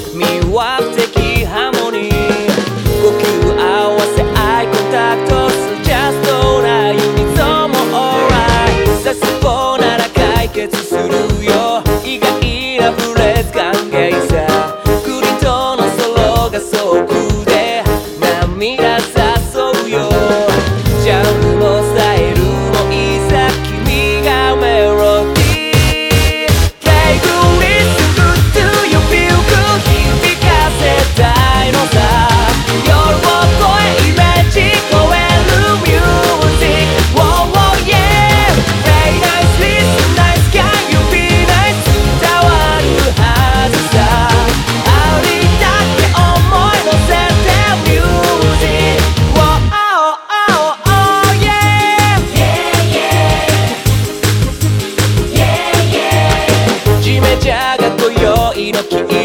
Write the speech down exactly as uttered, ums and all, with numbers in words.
魅惑的ハーモニー、呼吸合わせアイコンタクト、ジャストなユニゾンも alright、 さすがなら解決するよ、意外なフレーズ歓迎さ、クリトのソロがソークで涙誘うよ、ジャンルもスタイルもいいさ、君がメロディー。 Hey good listen good to you feel good、 響かせたいのさ、夜を越えイメージ超えるミュージック、 oh oh yeah Hey nice listen nice can you be nice、 伝わるはずさ、ありだけ思い乗せてミュージック、 oh oh oh oh yeah yeah yeah yeah ジメジャが今宵の君